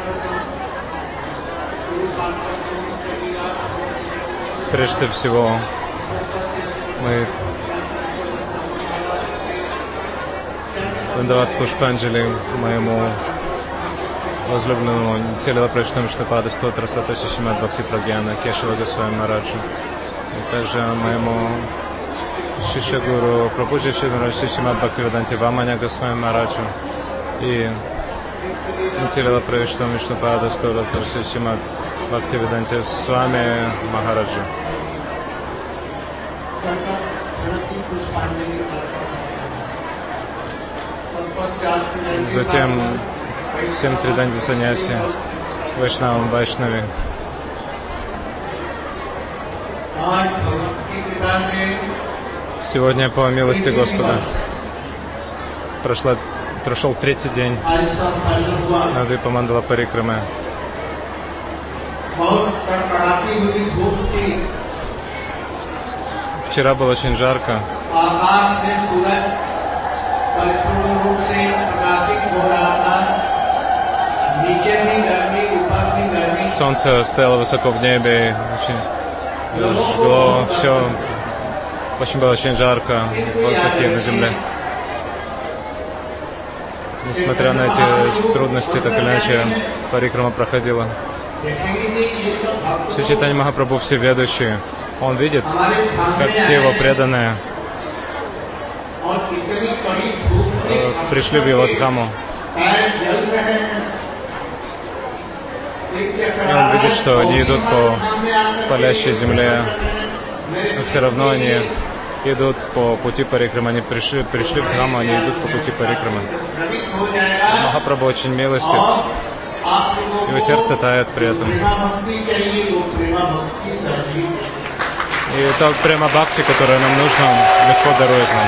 Прежде всего, мы Дандават Пушпанджали моему возлюбленному Нитья-лила Пречитам Вишнупада Стотра Саташи Шримад Бхакти Прагьяна Кешава Госвами Мараджу, и также моему Шишья Гуру Прабхуджи Шримад Шримад Бхактивиданти Ваманя Госвами Мараджу и Нитья-лила Пречитам Вишнупада Стотра Шримад Бхактивиданти Свами Махараджу. Затем всем Триданди Саньяси, Вайшнавам, Вайшнави. Сегодня, по милости Господа, прошел третий день Навдвипа Мандала Парикрамы. Вчера было очень жарко. Солнце стояло высоко в небе, и очень жгло, все очень было очень жарко в воздухе и на земле. Несмотря на эти трудности, так или иначе парикрама проходила. Шри Чайтанья Махапрабху всеведущий, он видит, как все его преданные пришли в его дхаму. И он видит, что они идут по палящей земле, но все равно они идут по пути парикрамы. Они пришли в дхаму, они идут по пути парикрамы. Махапрабху очень милостив, его сердце тает при этом. И та према бхакти, которая нам нужна, он легко дарует нам.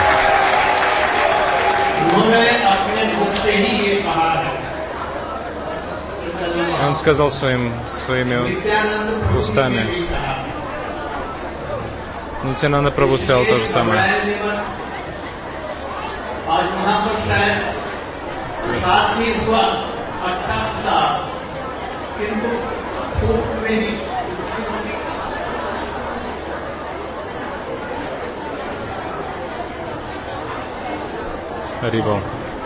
Он сказал своими устами. Нитьянанда Прабху сказал то же самое. Харибол.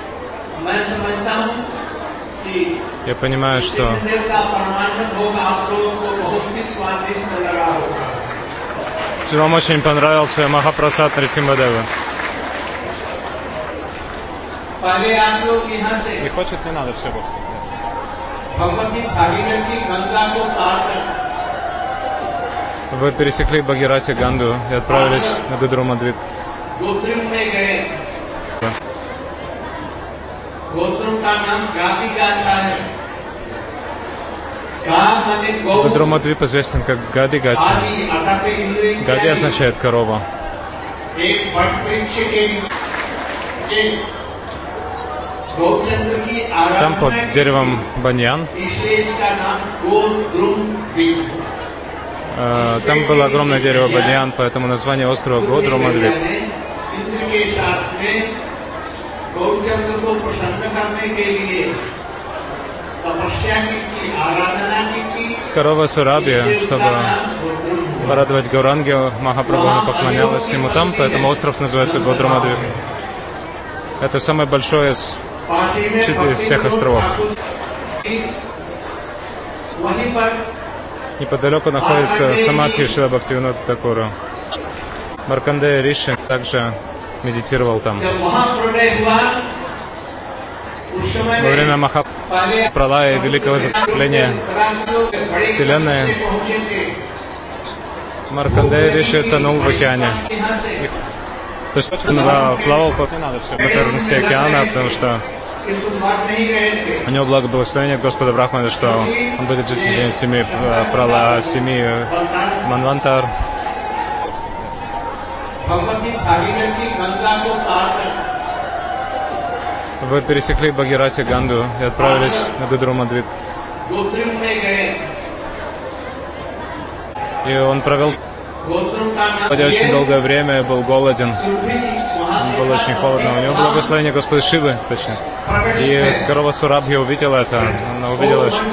Я понимаю, что вам очень понравился Махапрасад Нарисимха-девы. Не хочет, не надо, все просто. Вы пересекли Бхагирати Ганду и отправились на Гадрумадвип. Гадрумадвип известен как Гади-Гача. Гади означает корова. Там под деревом баньян там было огромное дерево баньян, поэтому название острова Гадрумадвип. Корова Сурабхи, чтобы порадовать Гауранги, Махапрабху поклонялась ему там, поэтому остров называется Гадрумадвип. Это самый большой из всех островов. Неподалеку находится Самадхи Шрила Бхактивинода Тхакура. Маркандея Риши также медитировал там. Во время Махапралая, великого затопления Вселенной, Маркандея Риши тонул в океане. То есть он плавал по поверхности океана, потому что у него благословение от Господа Брахмана, что он будет жить в течение 7 манвантар. Вы пересекли Бхагирати Ганду и отправились на Гадрумадвип. И он провел очень долгое время, был голоден. было очень холодно. У него благословение Господа Шивы, точно. И корова Сурабхи увидела это. Она увидела, что...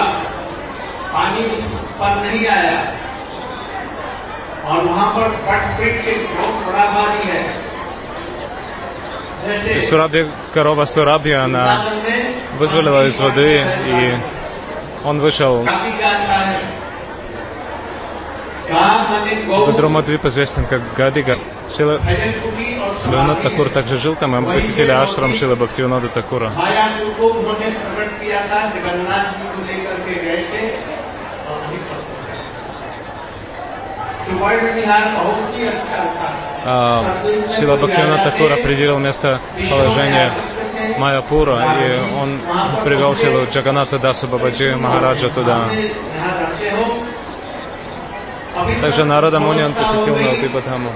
И Сурабхи, корова Сурабхи, она вызволила из воды, и он вышел. Бадрамадвип известен как Гадига. Шрила Бхактивинода Такур также жил там, и мы посетили ашрам Шрила Бхактивинода Такура. Шрила Бхактивинода Такур определил местоположение Майяпура, и он привел Шрилу Джаганната Дасу Бабаджи Махараджа туда. Также Нарада Муни он посетил Навадвипадхаму.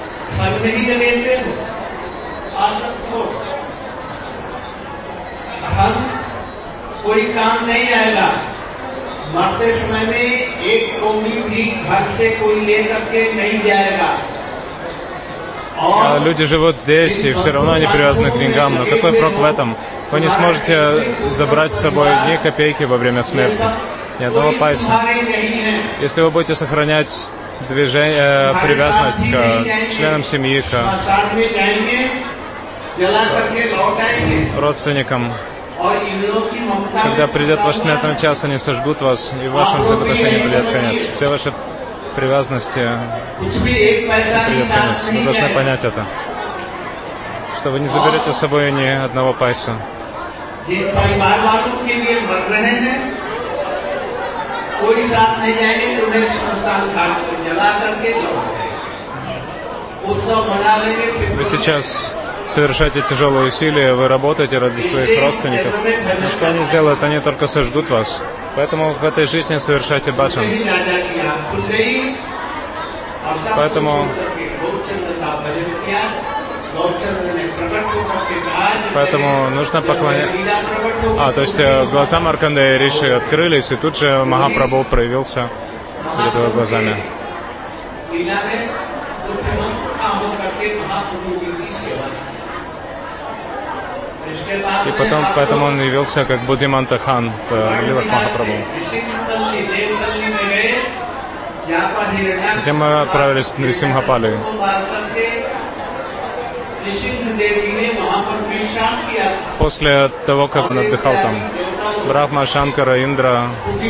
Люди живут здесь, и все равно они привязаны к деньгам. Но какой прок в этом? Вы не сможете забрать с собой ни копейки во время смерти, ни одного пайса. Если вы будете сохранять привязанность к членам семьи, к родственникам, когда придет ваш смертный час, они сожгут вас, и в вашем взаимоотношении придет конец. Все ваши привязанности придет конец. Вы должны понять это, что вы не заберете с собой ни одного пайса. Вы сейчас совершаете тяжелые усилия, вы работаете ради своих родственников. Но что они сделают? Они только сожгут вас. Поэтому в этой жизни совершайте баджан. Поэтому нужно поклоняться. То есть глаза Маркандея Риши открылись, и тут же Махапрабху проявился перед его глазами. И поэтому он явился как Буддиманта Хан в лилах Махапрабху. Затем мы отправились в Нрисимхапали. После того, как он отдыхал там, Брахма, Шанкара, Индра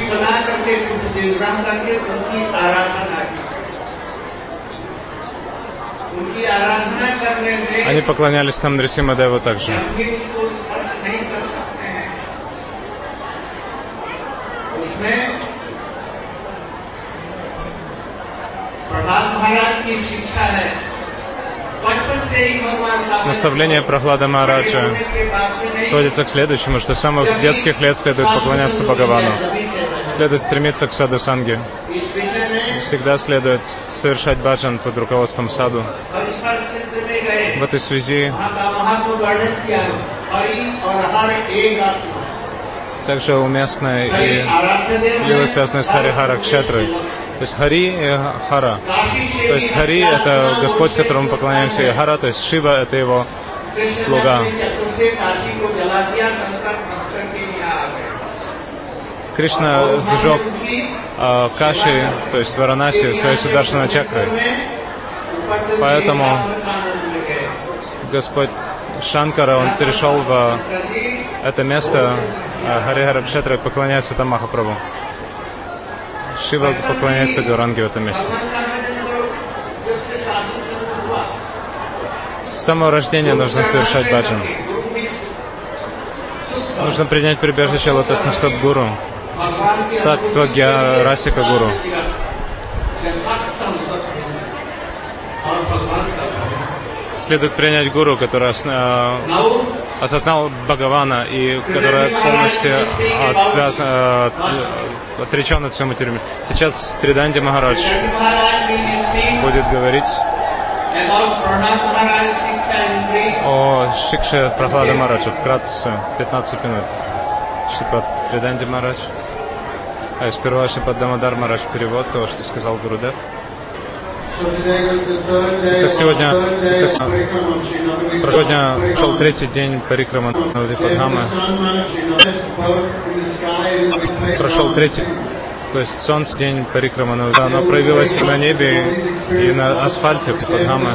они поклонялись там Нрисимхадеву также. Наставление Прахлада Махараджа сводится к следующему, что с самых детских лет следует поклоняться Бхагавану, следует стремиться к саду-санге, всегда следует совершать баджан под руководством саду. В этой связи также уместны и лилы, связанные с Хари-Хара Кшетрой. То есть Хари и Хара. То есть Хари — это Господь, которому поклоняемся, и Хара, то есть Шива — это его слуга. Кришна сжег Каши, то есть Варанаси, своей Сударшана чакрой. Поэтому Господь Шанкара, он перешел в это место Хари-Хара Кшетра и поклоняется там Махапрабху. Шива поклоняется Гауранге в этом месте. С самого рождения нужно совершать баджан. Нужно принять прибежище лотосных гуру. Таттва Расика Гуру. Следует принять гуру, который осознал Бхагавана и который полностью отречен от всего материала. Сейчас Триданди Махарадж будет говорить о Шикше Прахлада Махараджа. Вкратце, 15 минут. Шипад Триданди Махарадж. Сперва Шипад Дамодар Махарадж перевод того, что сказал Гурудев. Так сегодня шел третий день Парикрама Навадвипадхамы. Прошел третий, то есть солнце день Парикрама Навадвипадхамы. Оно проявилось и на небе, и на асфальте Падхамы.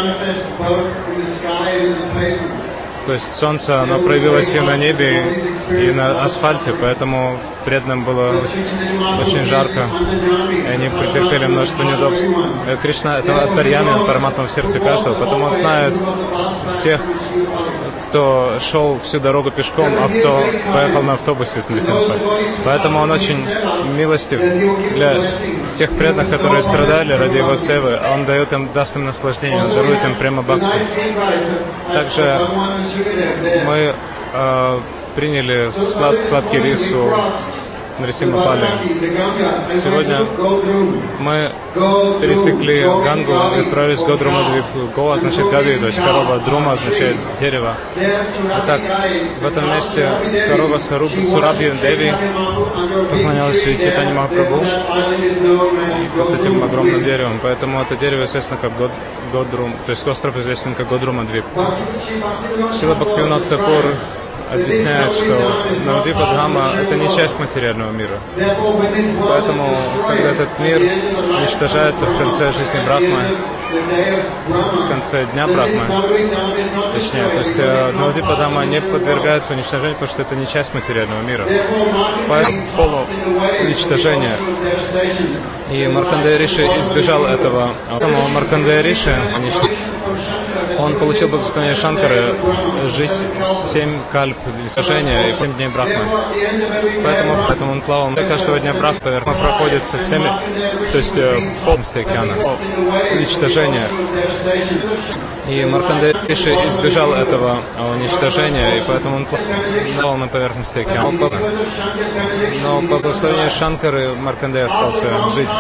То есть солнце, оно проявилось и на небе, и на асфальте, поэтому преданным было очень жарко, и они претерпели множество неудобств. Кришна — это Антарьями, он Параматма в сердце каждого, потому он знает всех, кто шел всю дорогу пешком, а кто поехал на автобусе с Нарисимхой. Поэтому он очень милостив для тех преданных, которые страдали ради его севы. Он даст им наслаждение, он дарует им прямо бхакти. Также мы приняли сладкий рис у Нарисимха Пали. Сегодня мы пересекли Гангу и отправились в Годрума-двип. Го означает Гави, то есть корова, Друма означает дерево. Итак, в этом месте корова Сурабхи Деви поклонялась Шри Чайтанья Махапрабху под этим огромным деревом. Поэтому это дерево известно как Годрум, то есть остров известен как Годрума-двип. Шрила Бхактивинод Тхакур объясняет, что Навадвипадхама — это не часть материального мира. Поэтому, когда этот мир уничтожается в конце жизни Брахмы, в конце дня Брахмы, точнее, то есть Навадвипадхама не подвергается уничтожению, потому что это не часть материального мира. Поэтому полууничтожение. И Маркандея Риши избежал этого. Поэтому Маркандея Риши, он получил благословение Шанкары жить 7 кальп для сожжения и 7 дней Брахмы. Поэтому он плавал. Каждого дня Брахмы проходит со всеми, то есть полностью океана. Уничтожение. И Маркандея Риши избежал этого уничтожения, и поэтому он плавал на поверхности океана. Но по благословению Шанкары Маркандея остался жить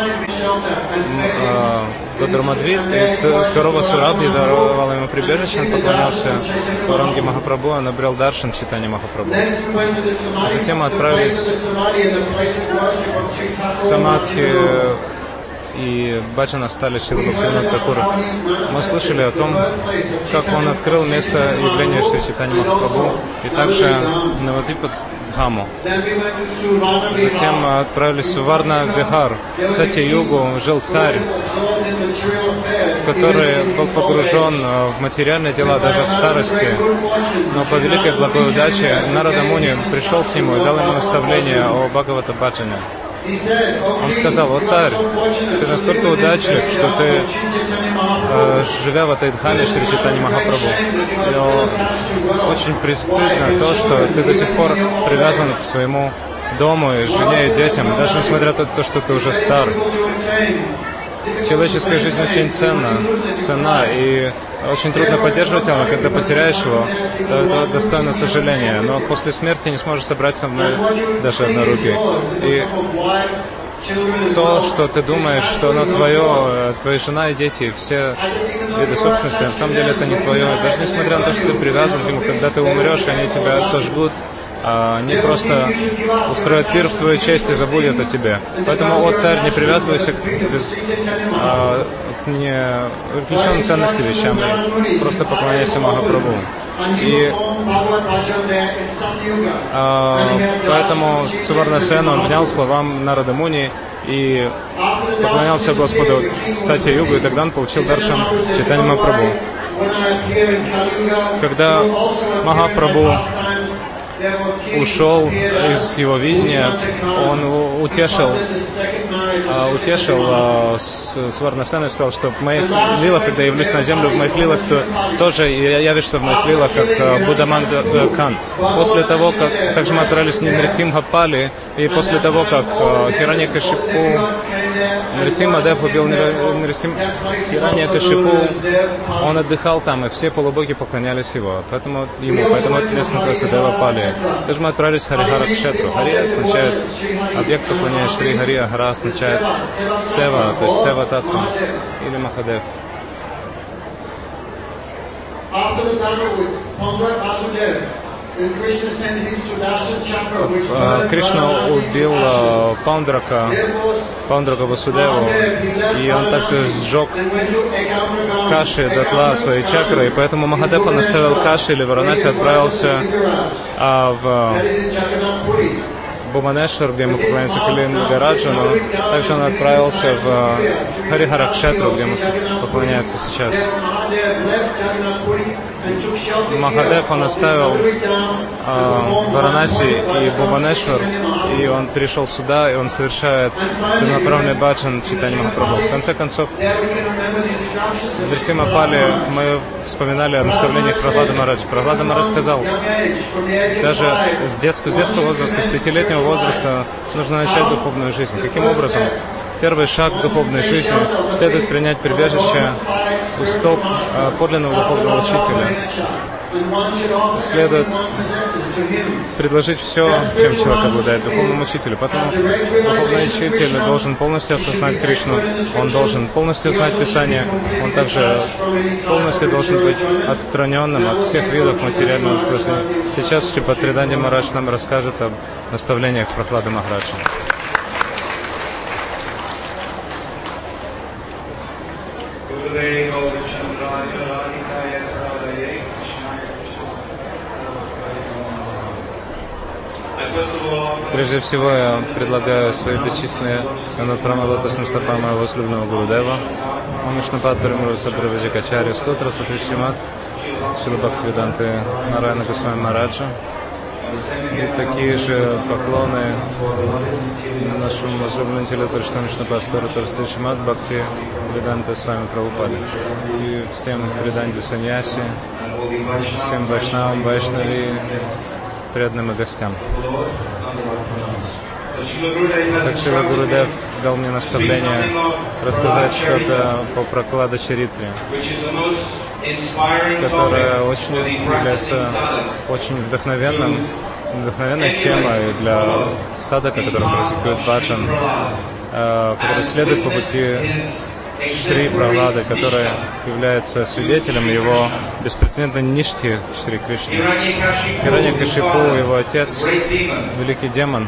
в Годрума-двип, и с корова Сурабхи даровала ему прибежище, он поклонялся Уранге Махапрабху, он обрел даршан Чайтанья Махапрабху. Затем мы отправились в Самадхи и баджана стали Шрила Бхактивинод Тхакура. Мы слышали о том, как он открыл место явления Шри Чайтанья Махапрабху и также Навадвипадхаму. Затем мы отправились в Суварна-Вихар. В Сатья-югу жил царь, который был погружен в материальные дела даже в старости, но по великой благой удаче Нарада Муни пришел к нему и дал ему наставление о Бхагавата Баджане. Он сказал: «О царь, ты настолько удачлив, что ты, живя в этой дхаме Шри Чайтанья Махапрабху, но очень престыдно то, что ты до сих пор привязан к своему дому и жене и детям, даже несмотря на то, что ты уже стар. Человеческая жизнь очень ценна, и очень трудно поддерживать его, когда потеряешь его, то это достойно сожаления. Но после смерти не сможешь собраться даже однорукий. И то, что ты думаешь, что оно твое, твоя жена и дети, все виды собственности, на самом деле это не твое. Даже несмотря на то, что ты привязан к нему, когда ты умрешь, они тебя сожгут, они просто устроят пир в твою честь и забудут о тебе. Поэтому, о царь, не привязывайся к неотвлеченным ценности вещам, просто поклоняйся Махапрабху. И поэтому Суварнасена, он внял словам Нарада Муни и поклонялся Господу в Сатья-югу, и тогда он получил даршан Чайтанья Махапрабху. Когда Махапрабху ушел из его видения, он утешил Сварнасену и сказал, что в моих лилах, когда я явлюсь на землю, в моих лилах, то тоже явишься в моих лилах, как Буддаман Кан. После того, как также мы отправились в Нарисимха Пали, и после того, как Хираньякашипу, Нарисимха Дев убил Хираньякашипу, он отдыхал там, и все полубоги поклонялись ему. Поэтому это место называется Дева Пали. Также мы отправились в Харихара Кшетру. Хари означает объект поклонения Шри Хари, а Хара означает Сева, то есть Сева Татва или Махадев. Кришна убил Паундрака Васудеву, и он также сжег Каши дотла своей чакры, и поэтому Махадев он оставил Каши или Варанаси, отправился в Буманешвар, где мы поклоняемся Калингараджу, но также он отправился в Харихаракшетру, где мы поклоняются сейчас. Махадев он оставил Варанаси и Буманешвар, и он пришел сюда, и он совершает целенаправленный баджан Чайтанья Махапрабху. В конце концов, в Нрисимха-пале мы вспоминали о наставлениях Прахлады Махараджа. Прахлада Махарадж сказал, даже с детского возраста, с 5-летнего возраста нужно начать духовную жизнь. Каким образом? Первый шаг в духовной жизни следует принять прибежище у стоп подлинного духовного учителя. Следует предложить все, чем человек обладает, духовному учителю. Поэтому духовный учитель должен полностью осознать Кришну, он должен полностью знать Писание, он также полностью должен быть отстраненным от всех видов материального наслаждения. Сейчас Шри Бхактивиданта Махарадж нам расскажет об наставлениях Прахлады Махараджа. Прежде всего, я предлагаю свои бесчисленные прамы лотосным стопам моего возлюбленного Гурудева, Омишнапад Парамуру Сабраваджикачарья, Стотра Сатришимат, Шрила Бхактивиданты Нараяна Госвами Махараджа. И такие же поклоны нашему возлюбленному Тилапариштхану Вишнупаду Стотра Сатришимат Бхактивиданты с вами Прабхупаде. И всем Веданте Саньяси, всем Вайшнавам, Вайшнави, преданным и гостям. Так Шрила Гурудев дал мне наставление рассказать что-то по Праклада Чаритре, которая является очень вдохновенной темой для садака, который практикует баджан, который следует по пути Шри Прахлады, который является свидетелем его беспрецедентной ништхи Шри Кришны. Хираньякашипу, его отец, великий демон,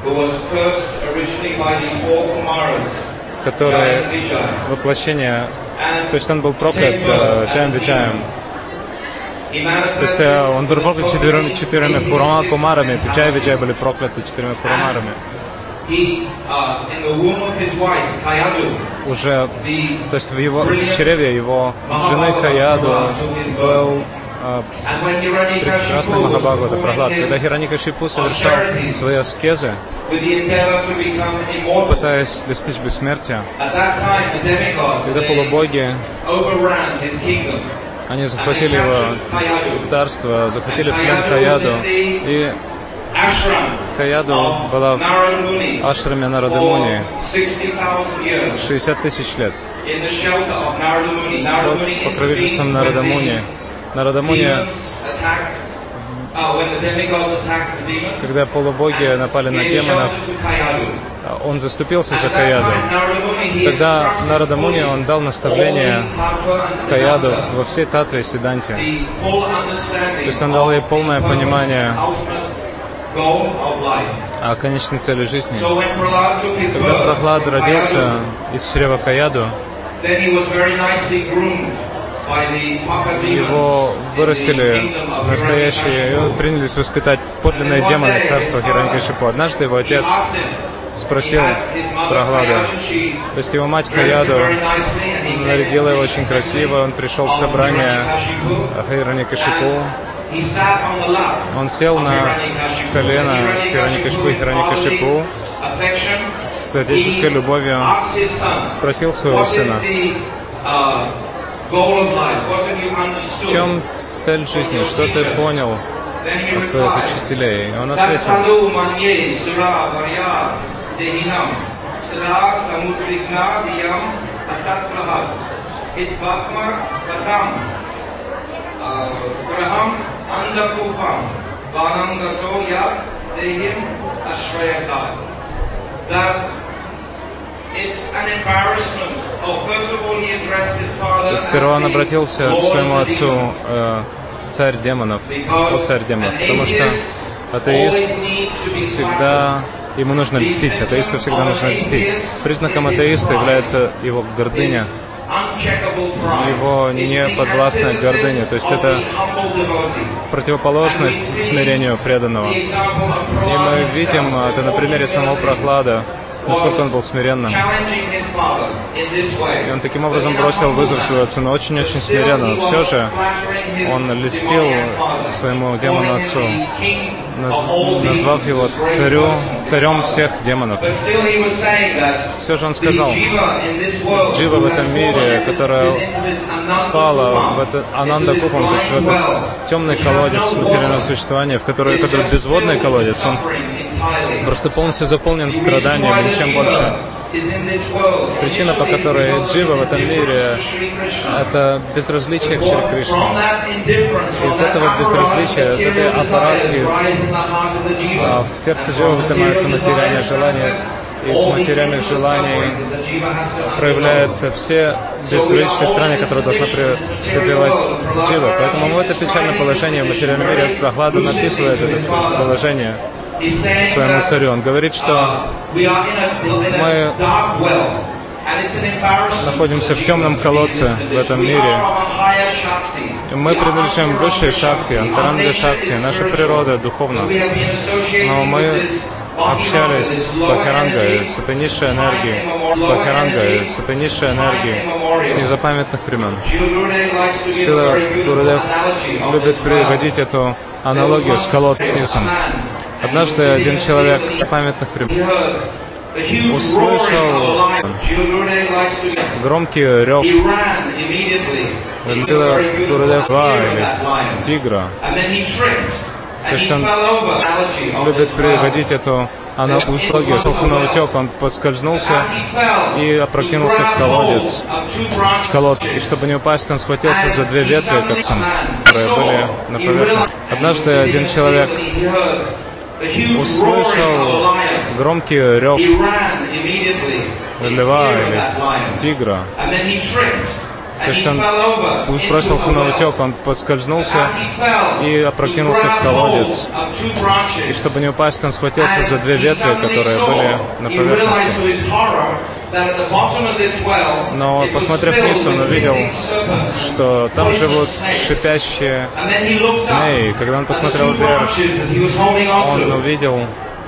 который воплощение, то есть он был проклят Джаем Виджаем. То есть он был проклят четырьмя кумарами, Джай и Виджай были прокляты 4 кумарами. Уже, то есть в чреве его жены Каяду был прекрасный Махабхагавата Прахлад. Когда Хираньякашипу совершал свои аскезы, пытаясь достичь бессмертия, когда полубоги, они захватили его царство, захватили в плен Каяду, и Каяду была в ашраме Нарады Муни 60 тысяч лет. Под покровительством Нарады Муни. Нарада Муни, когда полубоги напали на демонов, он заступился за Каяду. Тогда Нарада Муни, он дал наставление Каяду во всей Татве и Сиданте. То есть он дал ей полное понимание о конечной цели жизни. Когда Прахлад родился из чрева Каяду, его вырастили настоящие, его принялись воспитать подлинные демоны царства Хираньякашипу. Однажды его отец спросил Прахладу, то есть его мать Каяду нарядила его очень красиво, он пришел в собрание Хираньякашипу, он сел на колено Хираньякашипу с отеческой любовью, спросил своего сына, в чем цель жизни, что ты понял от своих учителей? И он ответил, сперва он обратился к своему отцу, царь демонов, потому что Атеист всегда... Ему нужно льстить. Атеисту всегда нужно льстить. Признаком атеиста является его гордыня, его неподвластная гордыня. То есть это противоположность смирению преданного. И мы видим это на примере самого Прохлада, насколько он был смиренным. И он таким образом бросил вызов своему отцу, но очень-очень смиренно. Все же он льстил своему демону-отцу, назвав его царем всех демонов. Все же он сказал, Джива в этом мире, которая пала в этот Ананда-купам, то есть в этот темный колодец материального существования, который безводный колодец, он просто полностью заполнен страданием, ничем больше. Причина, по которой Джива в этом мире, это безразличие к Шри Кришне. Из этого безразличия, из этой аппаратки в сердце Дживы вздымаются материальные желания. Из материальных желаний проявляются все безграничные страны, которые должны преодолевать Джива. Поэтому в это печальное положение в материальном мире Прохлада написывает это положение своему царю. Он говорит, что мы находимся в темном колодце в этом мире. Мы принадлежим высшей шакти, антаранга шакти, наша природа духовна. Но мы общались с Бхакти-рангой, с этой низшей энергией, с незапамятных времен. Шрила Гурудев любит приводить эту аналогию с колодцем. Однажды один человек памятных времен услышал громкий рев Шрила Гурудева или тигра. То есть он любит приводить эту аналогию. Остался на утек, он поскользнулся и опрокинулся в колодец. И чтобы не упасть, он схватился за две ветви, которые были на поверхности. Однажды один человек услышал громкий рев льва или тигра. То есть он бросился на утек, он поскользнулся и опрокинулся в колодец. И чтобы не упасть, он схватился за две ветви, которые были на поверхности. Но, посмотрев вниз, он увидел, что там живут шипящие змеи. Когда он посмотрел вверх, он увидел,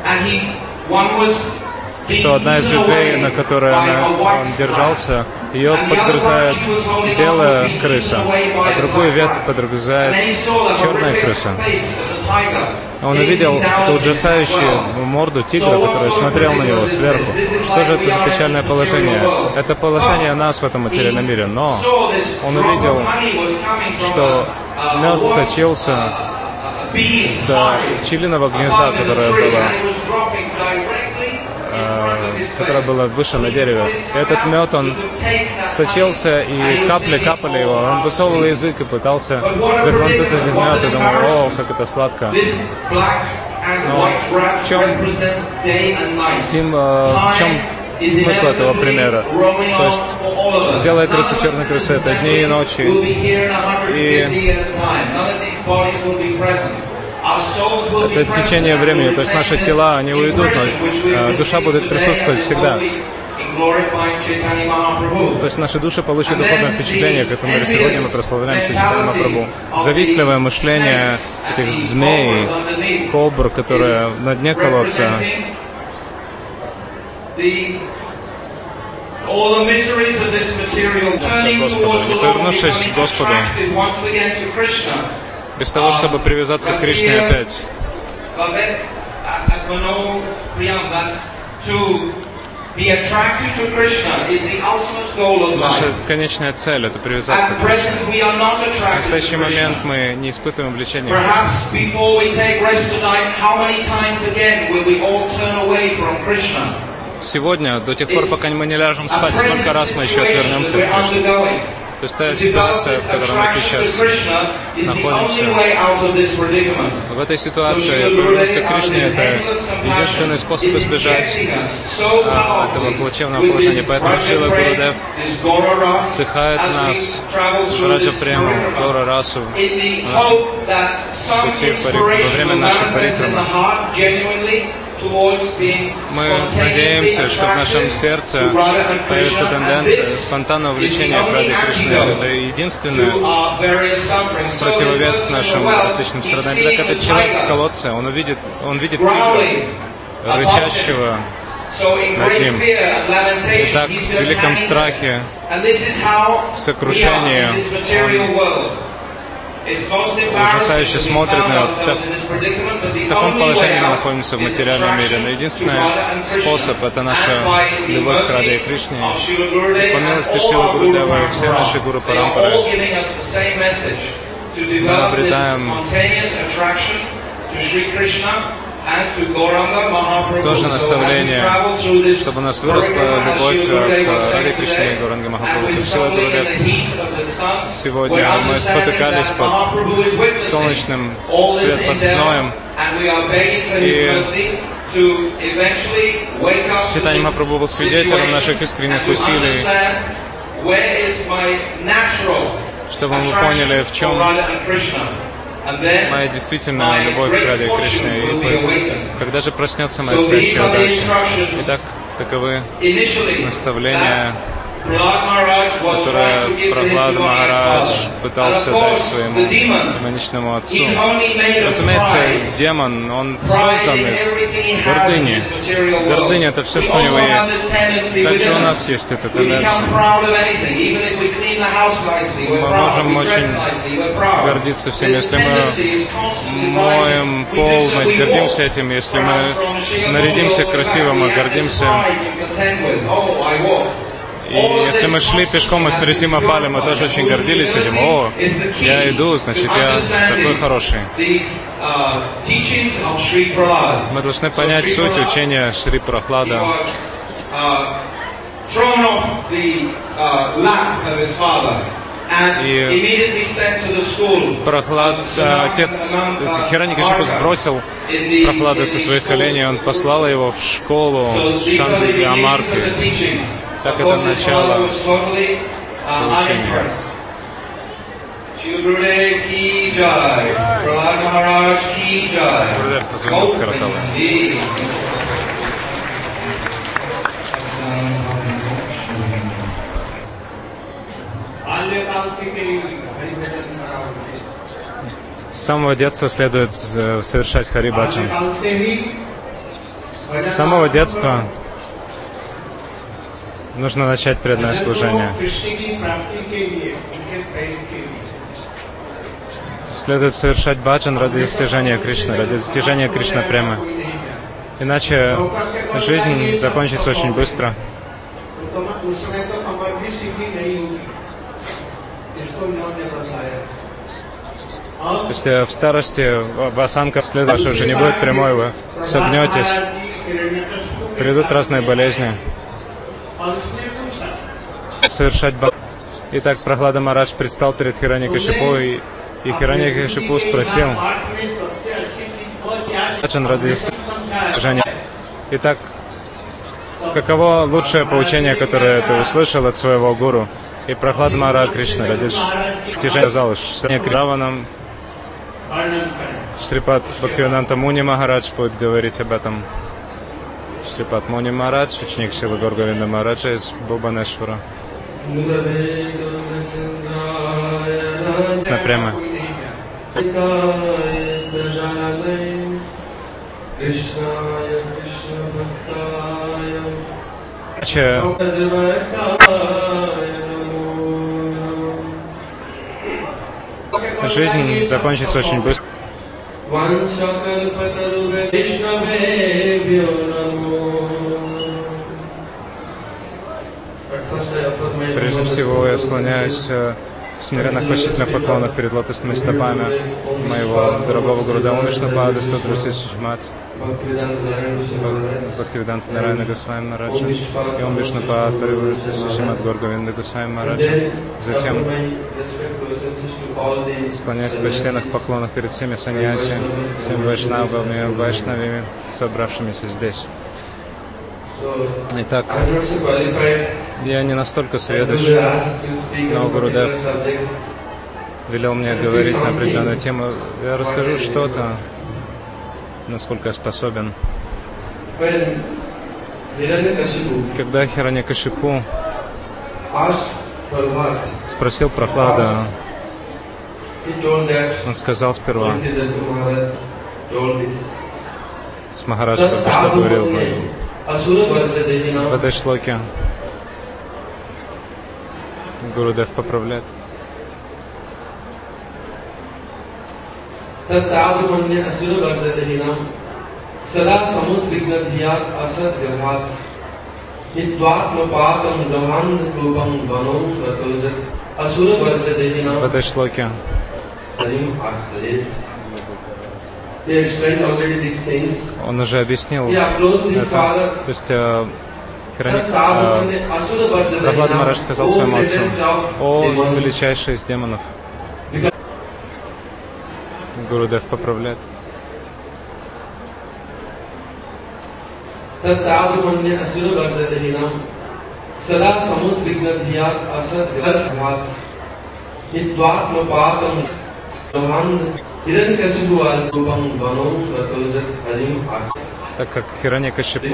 что одна из ветвей, на которой он держался, ее подгрызает белая крыса, а другую ветвь подгрызает черная крыса. Он увидел эту ужасающую морду тигра, который смотрел на него сверху. Что же это за печальное положение? Это положение нас в этом материальном мире. Но он увидел, что мед сочился с пчелиного гнезда, которое было выше на дереве. И этот мед, он сочился, и капли капали его. Он высовывал язык и пытался заглотнуть этот мед, и думал, о, как это сладко. Но в чем смысл этого примера? То есть белая крыса, черная крыса — это дни и ночи. И это течение времени, то есть наши тела, они уйдут, но душа будет присутствовать всегда. То есть наши души получат духовное впечатление, как мы сегодня мы прославляем Чайтанья Махапрабху. Завистливое мышление этих змей, кобр, которые на дне колодца. Не повернувшись к Господу, без того, чтобы привязаться к Кришне опять. Наша конечная цель — это привязаться к Кришне. В настоящий момент мы не испытываем влечения к Кришне. Сегодня, до тех пор, пока мы не ляжем спать, сколько раз мы еще отвернемся от Кришны? То есть та ситуация, в которой мы сейчас находимся, в этой ситуации повернуться к Кришне — это единственный способ избежать этого плачевного положения. Поэтому Шрила Гурудев вдыхает нас в Раджа Прему, Гора Расу, пути во время нашей парикрамы. Мы надеемся, что в нашем сердце появится тенденция спонтанного влечения к Раде Кришне. Это единственный противовес нашим различным страданиям. Так этот человек в колодце, он видит тигра, рычащего над ним. И так в великом страхе, в сокрушении, он ужасающе смотрит на нас. В таком положении мы находимся в материальном мире. Но единственный способ — это наша любовь к Раде Кришне. По милости Шрилы Гурудева и все наши гуру парампары мы обретаем тоже наставление, чтобы у нас выросла любовь к Раде Кришне и Гауранге Махапрабху. Шрила Гурудев, сегодня мы спотыкались под солнечным свет, под зноем, и Чайтанья Махапрабху был свидетелем наших искренних усилий, чтобы мы поняли, в чем моя действительно любовь к Раде Кришне. И когда же проснется моя спящая удача? Итак, таковы наставления, которые Прахлад Махарадж пытался дать своему демоничному отцу. Разумеется, демон, он создан из гордыни. Гордыня — это все, что у него есть. Также у нас есть эта тенденция. Мы можем очень гордиться всем, если мы моем пол, мы гордимся этим. Если мы нарядимся красиво, мы гордимся. И если мы шли пешком из Трисимапали, мы тоже очень гордились этим. О, я иду, значит, я такой хороший. Мы должны понять суть учения Шри Прахлада. И Прахлад, отец Хираньякашипу сбросил Прахлада со своих коленей, он послал его в школу Шандри Амарти. Так это начало получения. Гурудев позвонил в Караталы. С самого детства следует совершать Хари Баджан. С самого детства нужно начать преданное служение. Следует совершать баджан ради достижения Кришны, ради достижения Кришна Премы. Иначе жизнь закончится очень быстро. То есть в старости васанка следует, что уже не будет прямой, вы согнетесь, придут разные болезни. Совершать баджан. Итак, Прахлада Махарадж предстал перед Хираньякашипу, и Хираньякашипу спросил: итак, каково лучшее поучение, которое ты услышал от своего гуру? И Прахлада Махарадж Кришна ради достижения сказал, что Раванам Шрипад Бхактивиданта Муни Махарадж будет говорить об этом. Шрипад Муни Махарадж, ученик Шрила Гаур Говинда Махараджа из Бхубанешвара. Напрямую. Жизнь закончится очень быстро. Прежде всего, я склоняюсь смиренных почтительных поклонах перед лотосными стопами моего дорогого Гурудева Вишнупада, 136 мат, Бхактивиданта Нарайана Госвами Мараджа, и Ом Вишнупад, Шримад Гаур Говинда Госвами Мараджа. Затем склоняюсь в почтенных поклонах перед всеми саньяси, всеми вайшнавами, собравшимися здесь. Итак, я не настолько сведущ, но Гурудев велел мне говорить на определенную тему. Я расскажу что-то, насколько я способен. Когда Хираньякашипу спросил Прохлада, он сказал сперва, с Махараджа только что говорил в этой шлоке. Гурудев поправляет. В этой шлоке он уже объяснил это. То есть Прохлада Махарадж сказал своему отцу: «О, величайший из демонов». Гурудев поправляет. Так как Хираньякашипу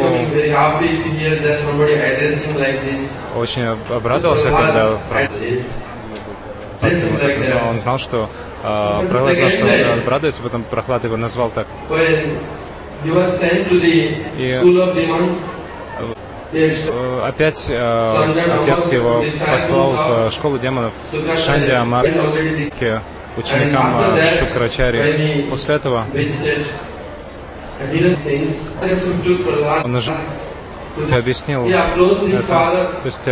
очень обрадовался, когда он знал, что Прохлад знал, что он обрадуется, потом Прохлад его назвал так. И опять отец его послал в школу демонов Шандя Амарке, ученикам Шукрачари. После этого он уже объяснил это. То есть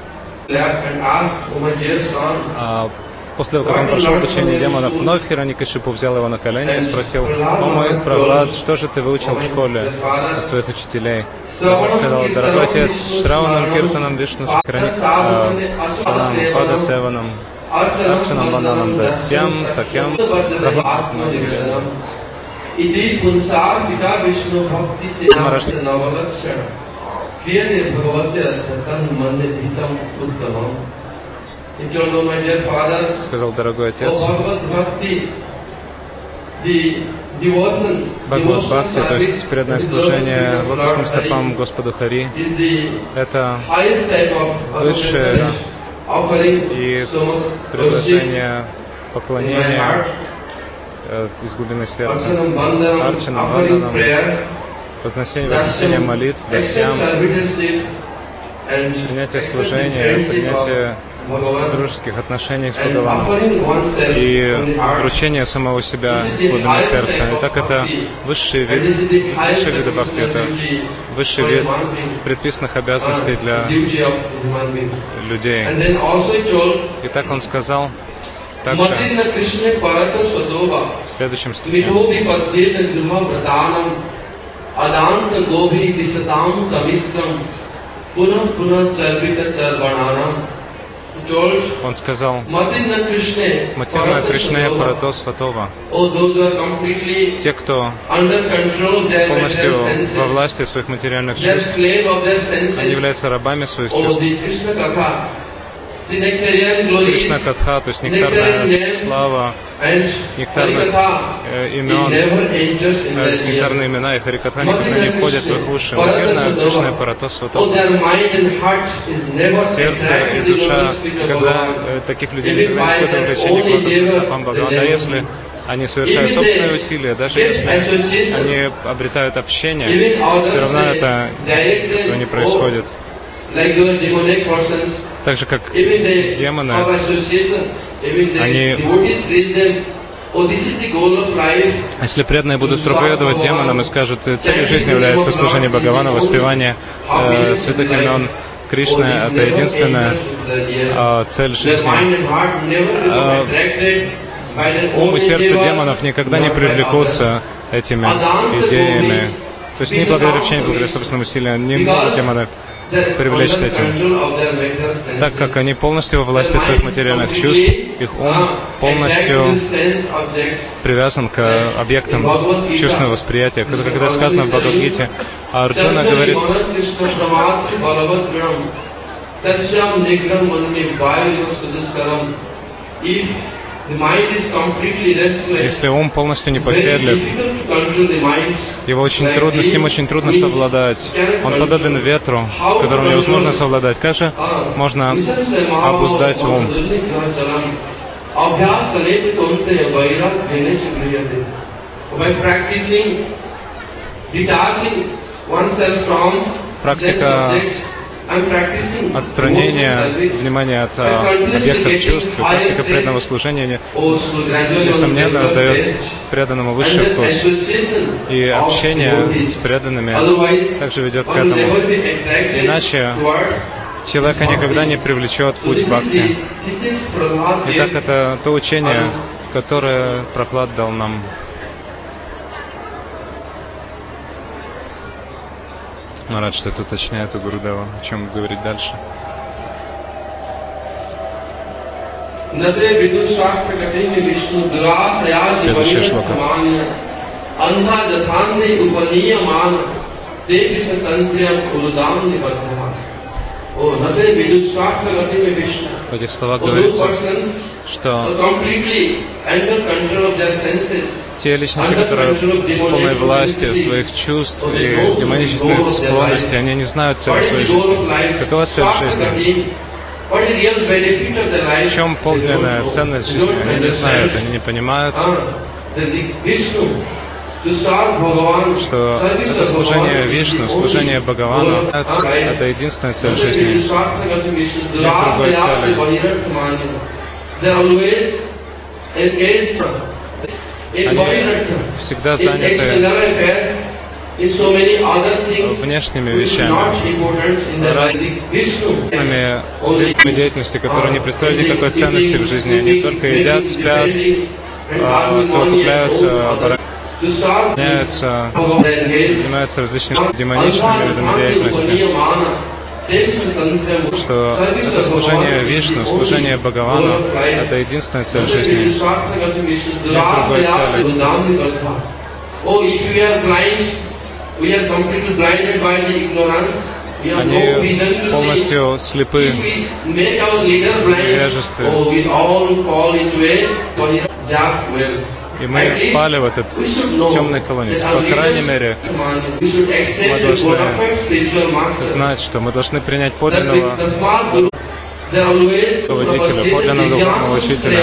после того, как он прошел обучение демонов, вновь Хираньякашипу взял его на колени и спросил: «О мой Прохлад, что же ты выучил в школе от своих учителей?» Он сказал: «Дорогой отец, Шраванам, Киртанам, Вишну, Скранам, Пада Севанам, Арчанам, Бананам, Дасьям, Сакьям, сказал: «Дорогой отец, Бхагават Бхакти, то есть преданное служение лотосным стопам Господу Хари, это высшее и предложение поклонения из глубины сердца, арчанам, ванданам, вознесение молитв, дасьям, принятие служения, принятие дружеских отношений с Бхагаваном и вручение самого себя с глубины сердца. И так это высший вид бхакти, это высший вид предписанных обязанностей для людей. И так он сказал также в следующем стихе: он сказал: «Матирна Кришне Парато Сватова». Те, кто полностью во власти своих материальных чувств, они являются рабами своих чувств. Кришна Катха, то есть нектарная слава, нектарных имен, нектарные имена и Харикатха никогда не входят в их уши. Матерная Кришна Парато Сватова. Сердце и душа, когда таких людей никогда не испытывают влечение к лотосным стопам Бхагавана, если они совершают собственные усилия, даже если они обретают общение, все равно этого не происходит. Так же, как демоны, они, если преданные будут проповедовать демонам и скажут: целью жизни является служение Бхагавана, воспевание святых имен Кришны, это единственное цель жизни. Ум и сердце демонов никогда не привлекутся этими идеями. То есть ни благодаря речению, благодаря собственным усилиям, не могут демоны привлечься этим. Так как они полностью во власти своих материальных чувств, их ум полностью привязан к объектам чувственного восприятия. Когда сказано в Бхагавад-гите, Арджуна говорит, если ум полностью непоседлив, с ним очень трудно совладать. Он подобен ветру, с которым невозможно совладать. Как же можно обуздать ум? Практика отстранение внимания от объектов чувств и практика преданного служения, несомненно, дает преданному высший вкус. И общение с преданными также ведет к этому. Иначе человека никогда не привлечет путь бхакти. Итак, это то учение, которое Прохлад дал нам. Рад, что это уточняет у Гурудева, о чем говорить дальше. Следующая шлока. В этих словах говорится, что те личности, которые в полной власти своих чувств и демонических склонностей, они не знают цели своей жизни. Какова цель жизни? В чем подлинная ценность жизни? Они не знают, они не понимают, что это служение Вишну, служение Бхагавану, это единственная цель жизни. Нет другой цели. Они всегда заняты внешними вещами, разными деятельностями, которые не представляют никакой ценности в жизни. Они только едят, спят, совокупляются, обороняются, занимаются различными демоничными видами деятельности. Что это служение Вишну, служение Бхагавану, это единственная цель жизни. Нет другой цели. Они полностью слепы в невежестве. И мы пали в этот темный колодец. По крайней мере, мы должны знать, что мы должны принять подлинного руководителя, подлинного духовного учителя.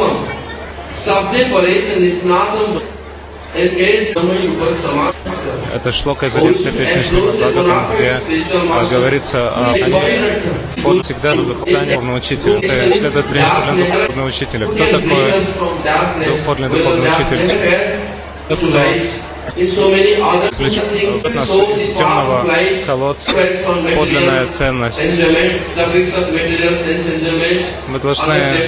Это шлока из 11 песни Шримад Бхагаватам, где говорится о всегда духовного учителя. Это следует принять подлинного духовного учителя. Кто такой подлинный духовный учитель? Извлечет нас из темного колодца подлинная ценность. Мы должны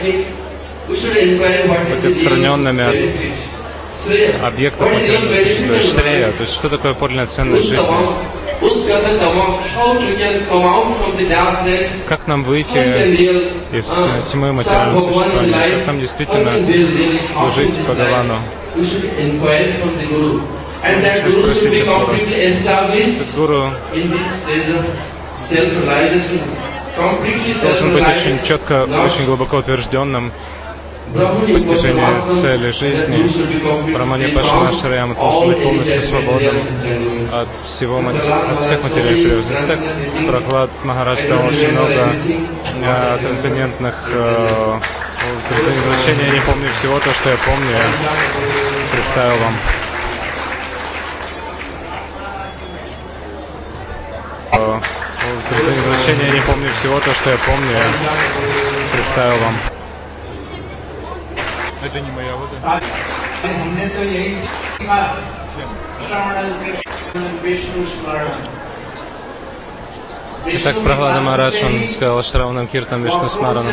быть отстраненными от объектов материального шрея. То есть, что такое подлинная ценность жизни? Как нам выйти из тьмы материального существования? Как нам действительно служить Бхагавану? Нужно спросить от Гуру. Этот Гуру должен быть очень четко, очень глубоко утвержденным в постижении цели жизни. Брамани Пашана Шраяма должен быть полностью свободным от всех материальных привязанностей. Так Прохлад Махарадж дал очень много трансцендентных значений. Я не помню всего то, что я помню, я представил вам. Значения, я не помню всего то, что я помню, я представил вам. Это не моя вода. Итак, Прахлада Махарадж, он сказал Шраванам Киртам Вишну Смарану.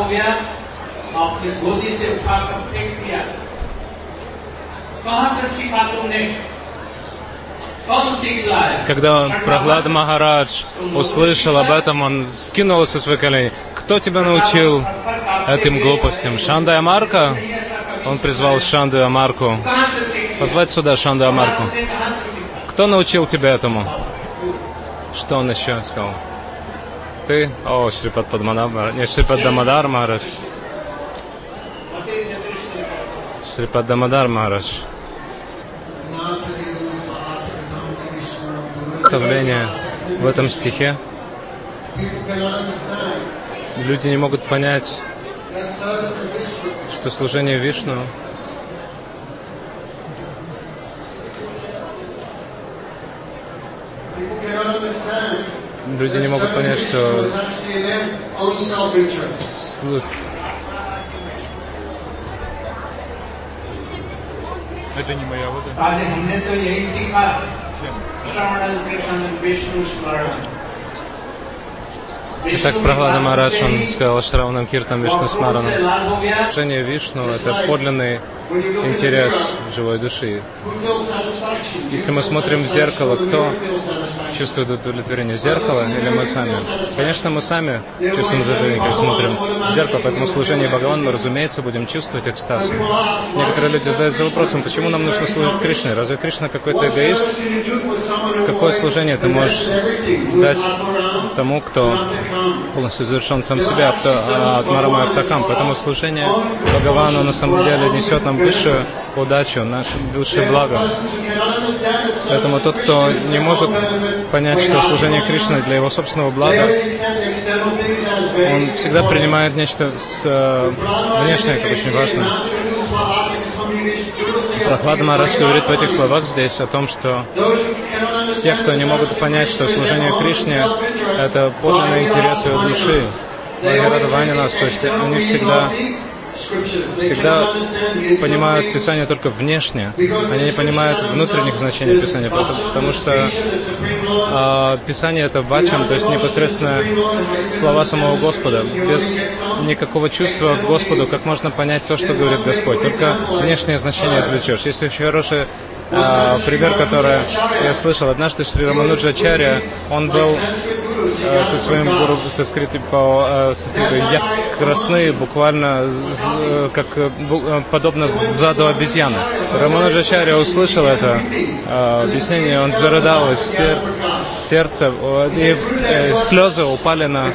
Когда Прахлада Махарадж услышал об этом, он скинулся со своих коленей. Кто тебя научил этим глупостям? Шанда и Амарка? Он призвал Шанду и Амарку. Позвать сюда Шанду и Амарку. Кто научил тебя этому? Что он еще сказал? Ты? О, Шрипад Падмадар. Нет, Шрипад Дамодар Махарадж. Шрипад Дамодар Махарадж. Вставление в этом стихе. Люди не могут понять, что служение Вишну люди не могут понять, что это не моя вода. Итак, Прахлада Махарадж, он сказал Шраванам Киртам Вишну Смарану. Служение Вишну — это подлинный интерес живой души. Если мы смотрим в зеркало, кто чувствует удовлетворение? Зеркало или мы сами? Конечно, мы сами чувствуем удовлетворение, когда смотрим в зеркало, поэтому в служении Бхагаван мы, разумеется, будем чувствовать экстаз. Некоторые люди задаются вопросом, почему нам нужно служить Кришне? Разве Кришна какой-то эгоист? Какое служение ты можешь дать тому, кто полностью завершен сам себя, от Марама Аптакам? Поэтому служение Бхагавану на самом деле несет нам высшую удачу, наше высшее благо. Поэтому тот, кто не может понять, что служение Кришны для его собственного блага, он всегда принимает нечто внешнее, это очень важно. Прахлада Махарадж говорит в этих словах здесь о том, что те, кто не могут понять, что служение Кришне — это подлинный интерес его души, то есть они всегда понимают Писание только внешне. Они не понимают внутренних значений Писания, потому что Писание — это вачам, то есть непосредственно слова самого Господа. Без никакого чувства к Господу, как можно понять то, что говорит Господь? Только внешнее значение извлечешь. Есть очень хороший пример, который я слышал. Однажды Шри Рамануджачарья, он был со своим гуру санскрите красные, буквально как подобно заду обезьяны. Рамануджачарья услышал это объяснение, он зарыдал из сердца, и слезы упали на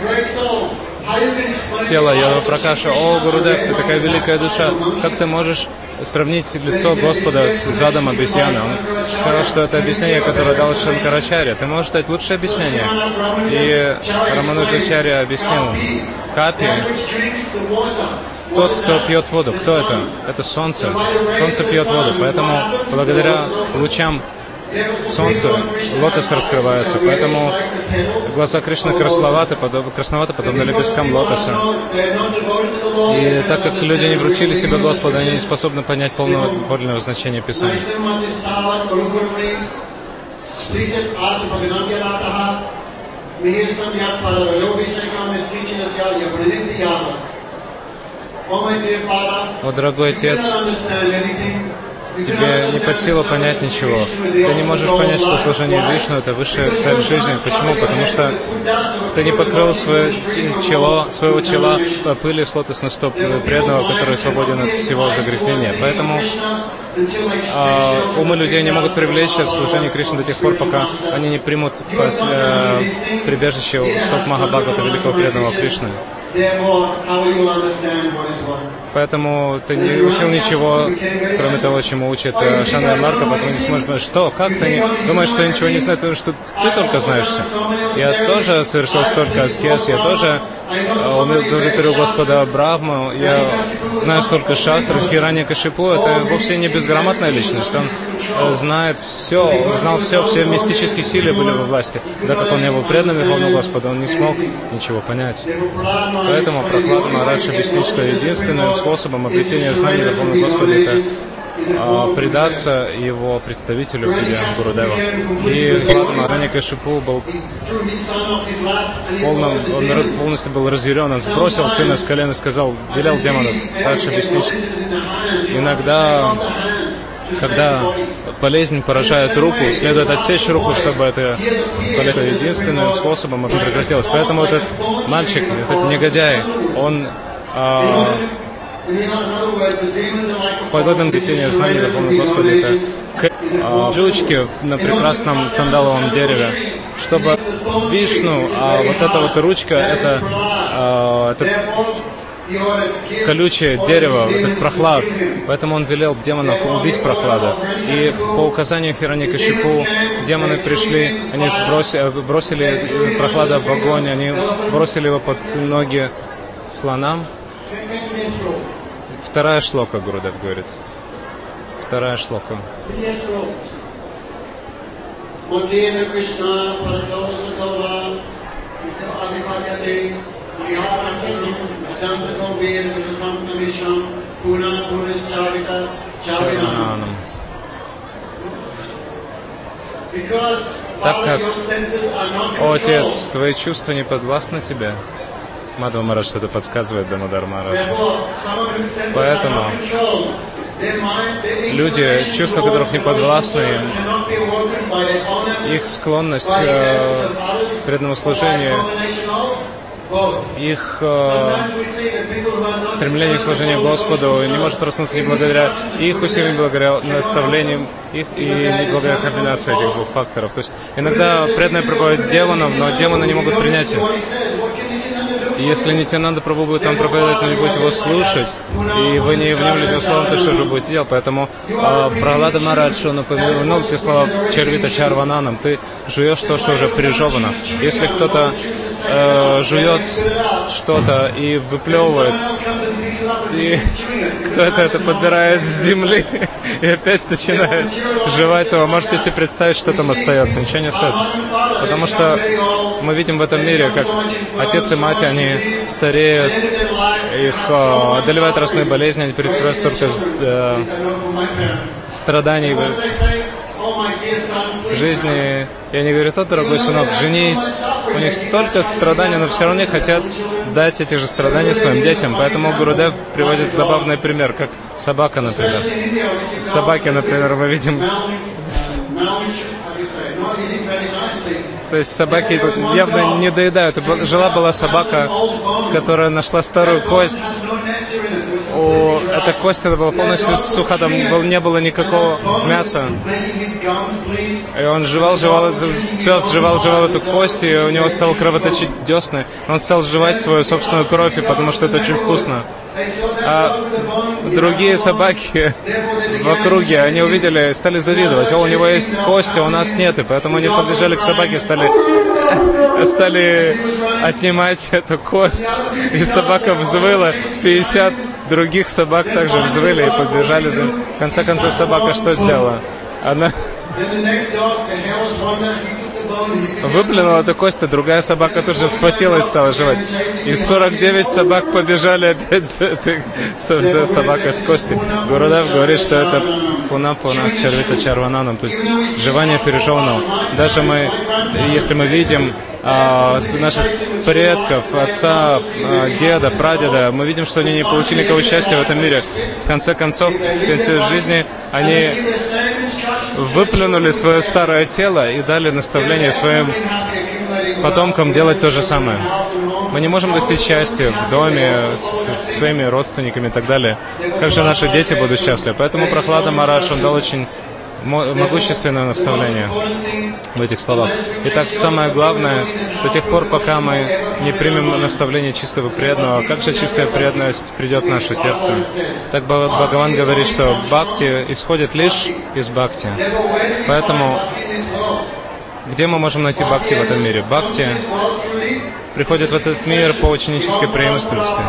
тело Йога Пракаша. О, Гурудев, ты такая великая душа, как ты можешь сравнить лицо Господа с задом обезьяны? Он сказал, что это объяснение, которое дал Шанкарачарья. Ты можешь дать лучшее объяснение. И Рамануджачарья объяснил: Капи, тот, кто пьет воду. Кто это? Это солнце. Солнце пьет воду. Поэтому благодаря лучам солнца лотос раскрывается. Поэтому глаза Кришны красноваты, подобно лепесткам лотоса. И так как люди не вручили себе Господу, они не способны понять подлинного значения Писания. О, дорогой Отец, тебе не под силу понять ничего. Ты не можешь понять, что служение Вишну — это высшая цель жизни. Почему? Потому что ты не покрыл своего чела пылью с лотосных стоп преданного, который свободен от всего загрязнения. Поэтому умы людей не могут привлечься в служение Кришны до тех пор, пока они не примут прибежище у стоп Махабхагавата, великого преданного Кришны. Поэтому ты не учил ничего, кроме того, чему учит Шанда и Марка, поэтому не сможешь понять, что, как ты не думаешь, что я ничего не знаю, потому что ты только знаешь все. Я тоже совершил столько аскез, я тоже удовлетворил Господа Брахму, я знаю столько шастр. Хираньякашипу — это вовсе не безграмотная личность, он знает все, он знал все мистические силы были во власти. Да как он не был преданным Верховному Господу, он не смог ничего понять. Поэтому Прахлада Махарадж объяснит, что единственным способом обретения знаний Верховного Господа — это предаться его представителю Гурудева. И Хираньякашипу был он полностью был разъярен, он сбросил сына с колен и сказал, велел демонов дальше объяснить. Иногда, когда болезнь поражает руку, следует отсечь руку, чтобы это единственным способом это прекратилось. Поэтому этот мальчик, этот негодяй, он подобен плетению знаний, дополненных Господи, это ключики на прекрасном сандаловом дереве, чтобы Вишну, а вот эта вот ручка, это колючее дерево, этот прохлад. Поэтому он велел демонов убить прохлада. И по указанию Хираньякашипу демоны пришли, они бросили прохлада в огонь, они бросили его под ноги слонам. Вторая шлока, Гурудев говорит. Вторая шлока. Так как, о Отец, твои чувства не подвластны тебе, Мадхва Махарадж что-то подсказывает Дамодар Махарадж. Поэтому люди, чувства которых не подвластны, их склонность к преданному служению, их стремление к служению Господу не может проснуться не благодаря их усилиям, не благодаря наставлениям их и не благодаря комбинации этих двух факторов. То есть иногда преданные проповедуют демонам, но демоны не могут принять их. И если Нитьянанда Прабху будет вам проповедовать, но не будете его слушать, и вы не внемлете его словам, то что же вы будете делать? Поэтому Прахлада Махарадж, он упомянул эти слова Чарвита Чарвананам. Ты жуешь то, что уже пережевано. Если кто-то жует что-то и выплевывает, и кто-то это подбирает с земли и опять начинает жевать, то вы можете себе представить, что там остается. Ничего не остается. Потому что мы видим в этом мире, как отец и мать, они стареют, их одолевают разные болезни, они претерпевают столько страданий в жизни. И они говорят, о, дорогой сынок, женись. У них столько страданий, но все равно хотят дать эти же страдания своим детям. Поэтому Гурудев приводит забавный пример, как собака, например. В собаке, например, мы видим... То есть собаки тут явно не доедают. Жила-была собака, которая нашла старую кость. Эта кость это была полностью суха, там не было никакого мяса. И он пес жевал эту кость, и у него стало кровоточить десны. Он стал жевать свою собственную кровь, потому что это очень вкусно. А другие собаки в округе, они увидели, стали завидовать. О, у него есть кость, а у нас нет. И поэтому они подбежали к собаке, стали отнимать эту кость. И собака взвыла. 50 других собак также взвыли и подбежали за... В конце концов, собака что сделала? Она выплюнула эту кость, а другая собака тут же схватила и стала жевать. И 49 собак побежали опять за собакой с кости. Гурудев говорит, что это пуна-пуна с Чарвита Чарвананом, то есть жевание пережеванного. Даже если мы видим наших предков, отца, деда, прадеда, мы видим, что они не получили никакого счастья в этом мире. В конце концов, в конце жизни они выплюнули свое старое тело и дали наставление своим потомкам делать то же самое. Мы не можем достичь счастья в доме, со своими родственниками и так далее. Как же наши дети будут счастливы? Поэтому Прахлада Махарадж, он дал очень могущественное наставление в этих словах. Итак, самое главное, до тех пор, пока мы не примем наставление чистого преданного, как же чистая преданность придет в наше сердце? Так Бхагаван говорит, что бхакти исходит лишь из бхакти. Поэтому, где мы можем найти бхакти в этом мире? Бхакти приходит в этот мир по ученической преемственности.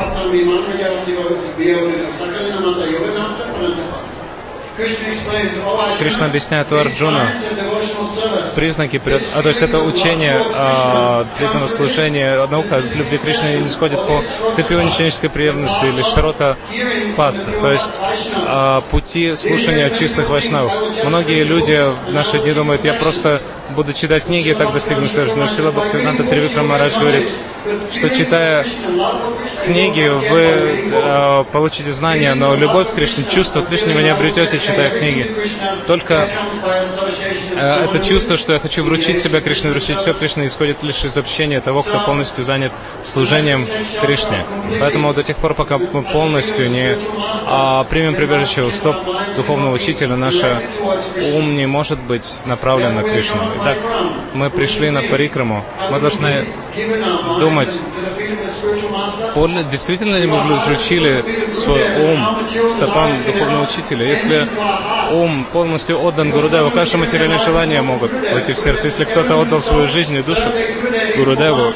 Кришна объясняет у Арджуна, признаки, то есть это учение преданного служения, наука любви к Кришне не сходит по цепи уничтоженческой преданности или шрота паца, то есть пути слушания чистых вайшнавов. Многие люди в наши дни думают, я просто буду читать книги и так достигну совершенства. Но Шрила Бхактивинода Тривикрама Махарадж говорит, что читая книги, вы получите знания, но любовь к Кришне, чувство к Кришне вы не обретете, читая книги. Только это чувство, что я хочу вручить себя Кришне, вручить все Кришне, исходит лишь из общения того, кто полностью занят служением Кришне. Поэтому до тех пор, пока мы полностью не примем прибежище у стоп духовного учителя, наш ум не может быть направлен на Кришну. Итак, мы пришли на парикраму, мы должны думать, действительно ли мы вручили свой ум стопам духовного учителя. Если ум полностью отдан Гурудеву, как же материальные желания могут войти в сердце? Если кто-то отдал свою жизнь и душу Гурудеву,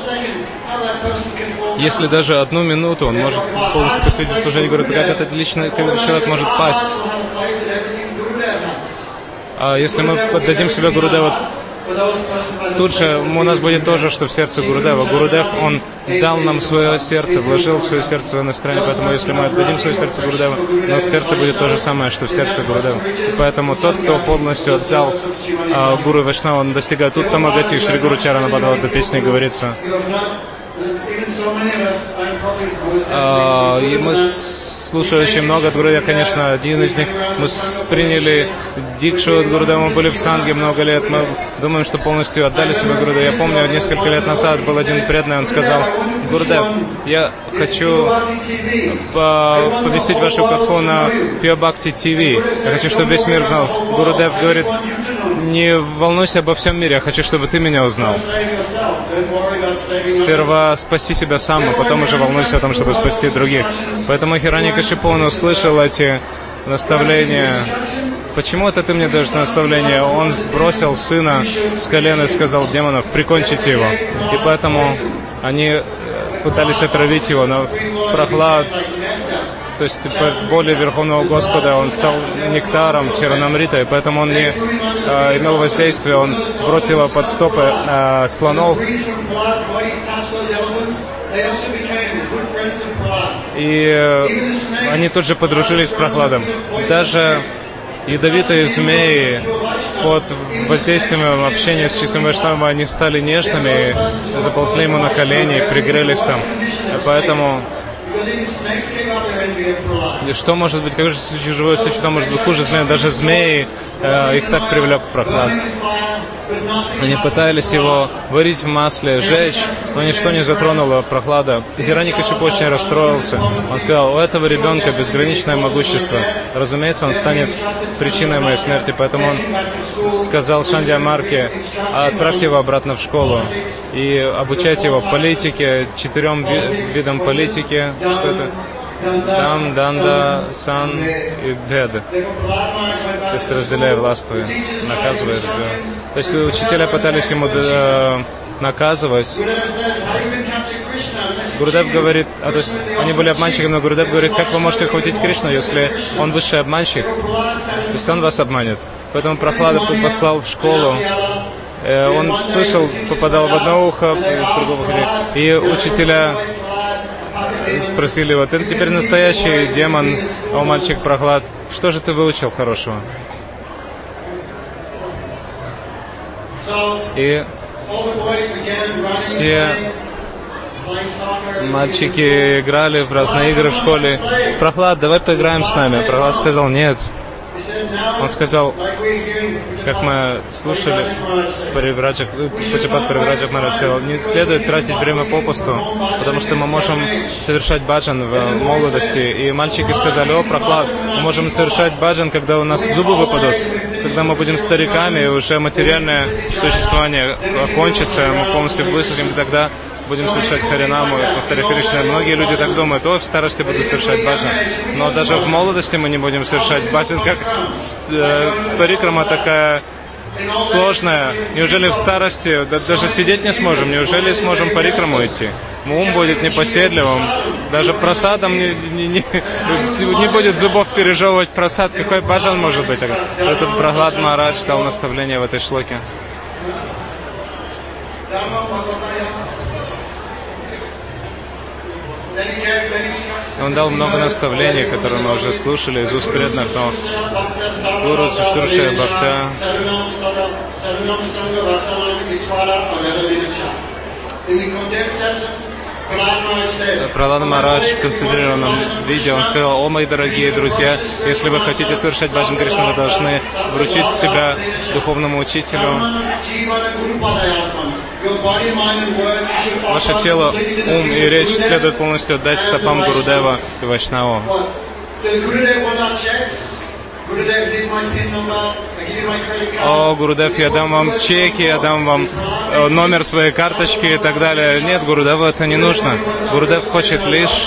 если даже 1 минуту он может полностью посвятить служению Гурудеву, как этот человек может пасть? А если мы отдадим себя Гурудеву, тут же у нас будет то же, что в сердце Гурудева. Гурудев, он дал нам свое сердце, вложил в свое сердце свое настроение, поэтому если мы отдадим свое сердце Гурудеву, у нас в сердце будет то же самое, что в сердце Гурудева. И поэтому тот, кто полностью отдал Гуру Вайшнава, он достигает Уттамагати. Шри Гуру Чарана Бхагавата песне говорится. И мы слушали очень много от Гурудева, конечно, один из них. Мы приняли дикшу от Гурудева, мы были в Санге много лет, мы думаем, что полностью отдали себя Гурудеву. Я помню, несколько лет назад был один преданный, он сказал: Гурудев, я хочу повесить вашу катху на Pure Bhakti TV. Я хочу, чтобы весь мир знал. Гурудев говорит: не волнуйся обо всем мире, я хочу, чтобы ты меня узнал. Сперва спаси себя сам, а потом уже волнуйся о том, чтобы спасти других. Поэтому Хираньякашипу, он услышал эти наставления. Почему это ты мне даешь наставление? Он сбросил сына с колен и сказал демонов: прикончите его. И поэтому они пытались отравить его, но Прохлад, то есть по воле Верховного Господа, он стал нектаром Чаранамрита, и поэтому он не имел воздействия, он бросил его под стопы слонов. И они тут же подружились с Прохладом. Даже ядовитые змеи под воздействием общения с чистым Вайшнавом, они стали нежными, заползли ему на колени, пригрелись там. Поэтому что может быть, как же живое существо может быть хуже змеи? Даже змеи, их так привлек Прохлад. Они пытались его варить в масле, жечь, но ничто не затронуло Прохлада. Хираньякашипу очень расстроился. Он сказал: у этого ребенка безграничное могущество. Разумеется, он станет причиной моей смерти. Поэтому он сказал Шандьямарке: отправьте его обратно в школу и обучайте его политике, 4 видам политики. Что это? Дам, Данда, Сан и Беды. То есть разделяя властвуя, наказывая, разделяя. То есть учителя пытались ему наказывать. Гурудев говорит, то есть они были обманщиками, но Гурудев говорит: как вы можете охватить Кришну, если он высший обманщик? То есть он вас обманет. Поэтому Прохлада послал в школу. Он слышал, попадал в одно ухо, в другое ухо. И учителя спросили его: ты теперь настоящий демон, о мальчик Прохлад, что же ты выучил хорошего? И все мальчики играли в разные игры в школе. Прохлад, давай поиграем с нами. Прохлад сказал: нет. Он сказал, как мы слушали, Пачапат Паривраджак Махарадж сказал: не следует тратить время попусту, потому что мы можем совершать баджан в молодости. И мальчики сказали: о, Прохлад, мы можем совершать баджан, когда у нас зубы выпадут, когда мы будем стариками, и уже материальное существование окончится, мы полностью высохнем, и тогда будем совершать Харинаму, повторяя Кришна. Многие люди так думают: о, в старости буду совершать баджан. Но даже в молодости мы не будем совершать баджан, как парикрама такая сложная. Неужели в старости даже сидеть не сможем? Неужели сможем парикраму идти? Ум будет непоседливым. Даже просадом не будет зубов пережевывать просад. Какой баджан может быть? Это Прохлад Махарадж дал наставление в этой шлоке. Он дал много наставлений, которые мы уже слушали из уст преданных, но Гуру Чушуршая Бхакта Пралада Махарадж в концентрированном виде, он сказал: о, мои дорогие друзья, если вы хотите совершать баджан Кришны, вы должны вручить себя духовному учителю. Ваше тело, ум и речь следует полностью отдать стопам Гурудева и Вайшнава. О, Гурудев, я дам вам чеки, я дам вам номер своей карточки и так далее. Нет, Гурудеву это не нужно. Гурудев хочет лишь...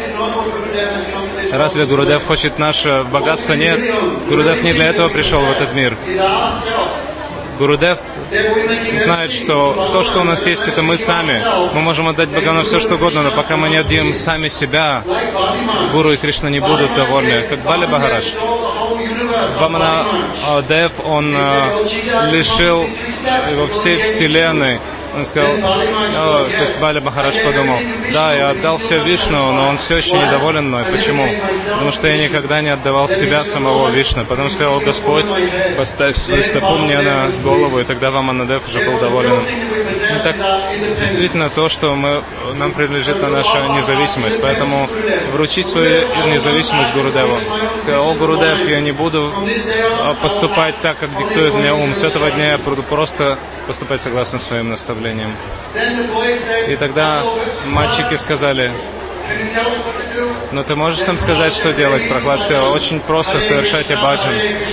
Разве Гурудев хочет наше богатство? Нет. Гурудев не для этого пришел в этот мир. Гурудев знает, что то, что у нас есть, это мы сами. Мы можем отдать Бхагану все, что угодно, но пока мы не отдаем сами себя, Гуру и Кришна не будут довольны. Как Бали Махарадж. Вамана Дев, он лишил его всей вселенной. Он сказал, то есть Бали Махарадж подумал: да, я отдал все Вишну, но он все еще недоволен мной. Почему? Потому что я никогда не отдавал себя самого Вишну. Потом сказал: Господь, поставь свою стопу мне на голову, и тогда Ваманадев уже был доволен. Итак, действительно то, что нам принадлежит на наша независимость. Поэтому вручить свою независимость Гурудеву. Сказал: о, Гурудев, я не буду поступать так, как диктует мне ум. С этого дня я буду просто поступать согласно своим наставлениям. И тогда мальчики сказали: но ты можешь нам сказать, что делать? Прохлад сказал: очень просто, совершайте баджан.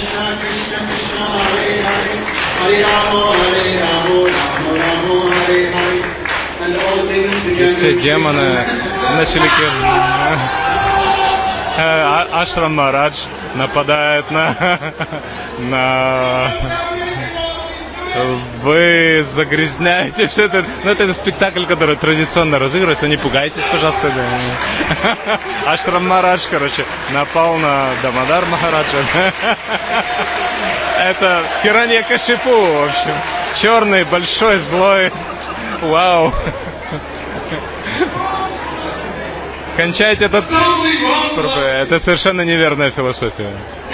И все демоны начали... Ашрам Махарадж нападает на... Вы загрязняете все это. Ну, это спектакль, который традиционно разыгрывается. Не пугайтесь, пожалуйста. Ашрам Махарадж, напал на Дамодар Махараджа. Это Хираньякашипу, в общем. Черный, большой, злой. Вау. Кончайте этот... Это совершенно неверная философия.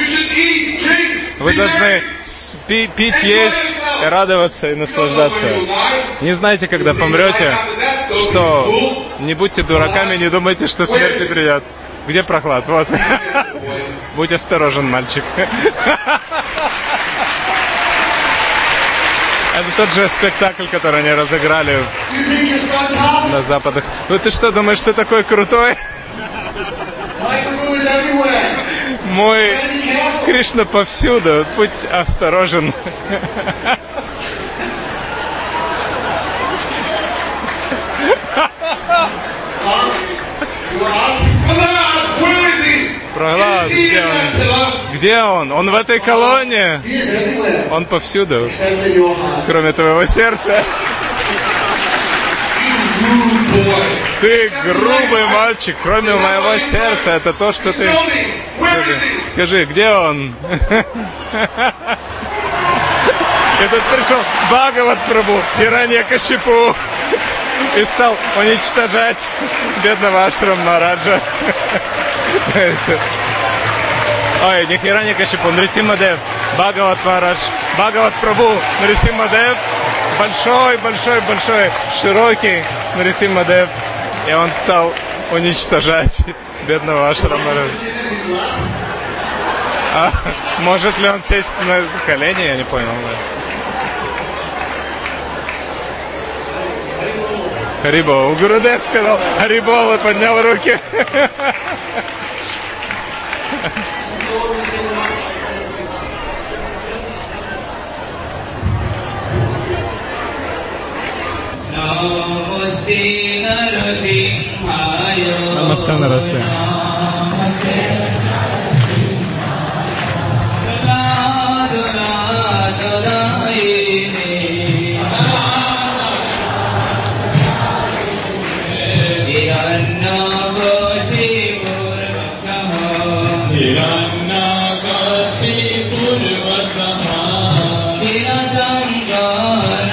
Вы должны пить, есть, и радоваться, и наслаждаться. Не знайте, когда помрете, что не будьте дураками, не думайте, что смерть не придет. Где Прохлад? Вот. Будь осторожен, мальчик. Это тот же спектакль, который они разыграли на Западах. Ну ты что, думаешь, ты такой крутой? Мой Кришна повсюду, будь осторожен. Прохлад, где он? Где он? Он в этой колонне. Он повсюду, кроме твоего сердца. Ты грубый мальчик, кроме моего сердца. Это то, что ты... Скажи, где он? И тут пришел Бхагават Прабху, Хираньякашипу, и стал уничтожать бедного Ашрам Махараджа. Ой, не Хираньякашипу, Нрисимхадев, Бхагават Махарадж, Бхагават Прабху, Нрисимхадев, большой, широкий Нрисимхадев, и он стал уничтожать бедного Ашрам Махараджа. А может ли он сесть на колени? Я не понял. Харибол. Гурудев сказал Харибол и поднял руки. Намасте, Нарасте. Hiranakashipurbhataha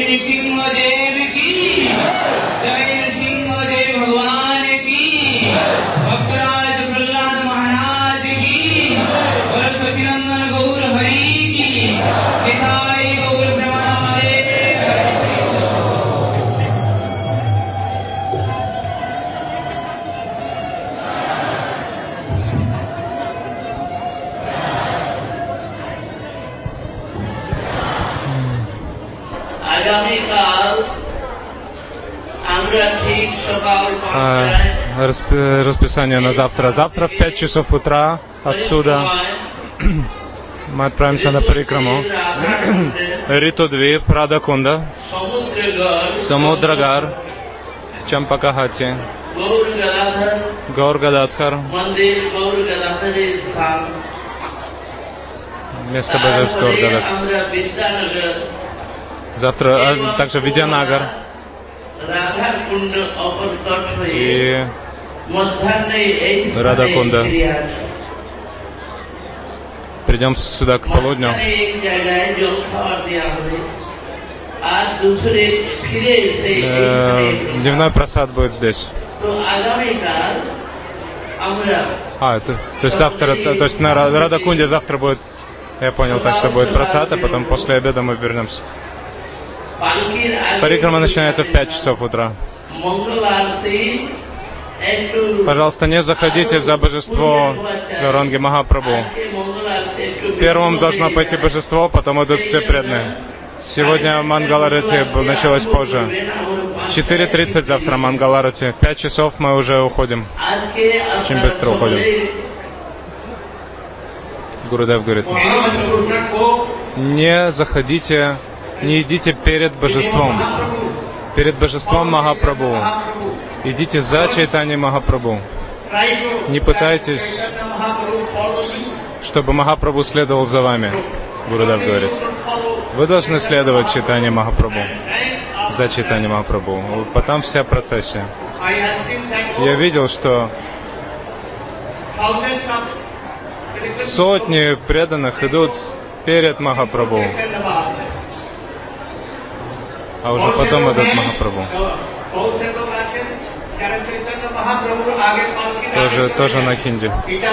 नृसिंहदेव की जय नृसिंहदेव भगवान की भक्तराज प्रहलाद महाराज की बोलो सचिनंदन गौर हरि की निताई गौर ब्रह्मानंदे Расписание на завтра. Завтра в 5 часов утра отсюда мы отправимся на парикраму. Ритудвип, Радакунда, Самудрагар, Чампакахати, Гаур Гададхар, место божества Гаур Гададхар. Завтра также Видянагар и Радакунда. Придем сюда к полудню. Дневной просад будет здесь. То есть завтра, то есть на Радакунде завтра будет, я понял, так что будет просад, а потом после обеда мы вернемся. Парикрама начинается в 5 часов утра. Пожалуйста, не заходите за божество Гауранги Махапрабху. Первым должно пойти божество, потом идут все преданные. Сегодня Мангаларати началось позже. В 4:30 завтра Мангаларати. В 5 часов мы уже уходим. Очень быстро уходим. Гурудев говорит: не заходите, не идите перед божеством. Перед божеством Махапрабху. Идите за Чайтанья Махапрабху. Не пытайтесь, чтобы Махапрабху следовал за вами. Гурудев говорит: вы должны следовать Чайтанья Махапрабху. За Чайтанья Махапрабху. Потом вся процессия. Я видел, что сотни преданных идут перед Махапрабху, а уже потом идут Махапрабху. Тоже на хинди.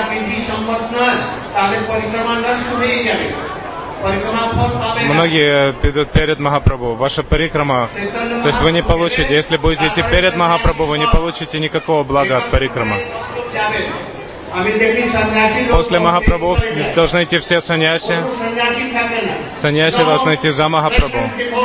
Многие идут перед Махапрабху. Ваша парикрама, то есть вы не получите, если будете идти перед Махапрабху, вы не получите никакого блага от парикрама. После Махапрабху должны идти все саньяси. Саньяси должны идти за Махапрабху.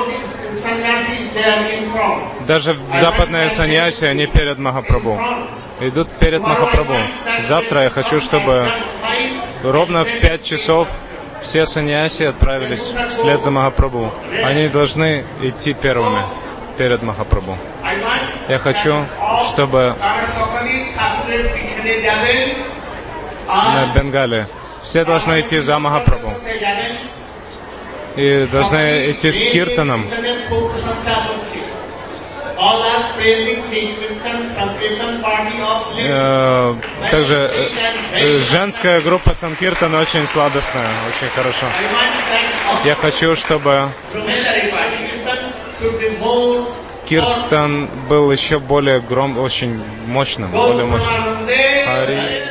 Даже западные саньяси, они перед Махапрабху. Идут перед Махапрабху. Завтра я хочу, чтобы ровно в 5 часов все саньяси отправились вслед за Махапрабху. Они должны идти первыми перед Махапрабху. Я хочу, чтобы на Бенгале все должны идти за Махапрабху. И должны идти с киртаном. Также женская группа Санкиртана очень сладостная, очень хорошо. Я хочу, чтобы киртан был еще более очень мощным, более мощным.